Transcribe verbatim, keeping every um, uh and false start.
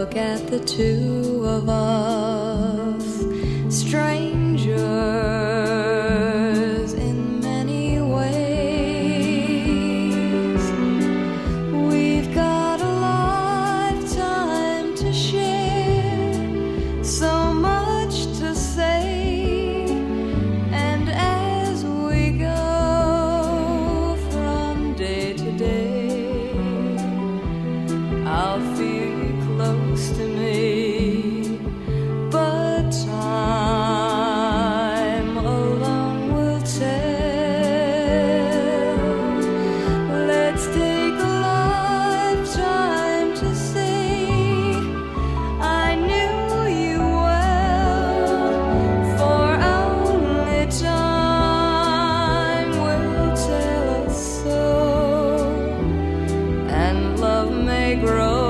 look at the two of us, strangers in many ways. We've got a lifetime to share, so much to say, and as we go from day to day, I'll feel you close to me, but time alone will tell. Let's take a lifetime to see. I knew you well, for only time will tell us so, and love may grow